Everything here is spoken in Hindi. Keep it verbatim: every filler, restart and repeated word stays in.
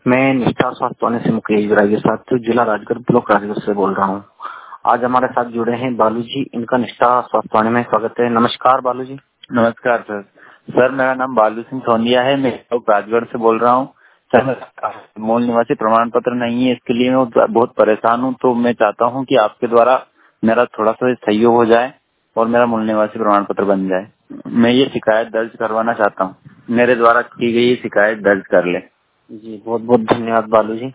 मैं निष्ठा स्वास्थ्य वाणी से मुकेश विराज के साथ जिला राजगढ़ ब्लॉक राजगढ़ से बोल रहा हूँ। आज हमारे साथ जुड़े हैं बालू जी। इनका निष्ठा स्वास्थ्य वाणी में स्वागत है। नमस्कार बालू जी। नमस्कार सर। सर मेरा नाम बालू सिंह सोनिया है। मैं राजगढ़ से बोल रहा हूँ। सर मेरा मूल निवासी प्रमाण पत्र नहीं है, इसके लिए मैं बहुत परेशान हूँ। तो मैं चाहता हूँ कि आपके द्वारा मेरा थोड़ा सा सहयोग हो जाए और मेरा मूल निवासी प्रमाण पत्र बन जाए। मैं ये शिकायत दर्ज करवाना चाहता हूँ। मेरे द्वारा की गई शिकायत दर्ज कर ले। जी बहुत बहुत धन्यवाद बालू जी।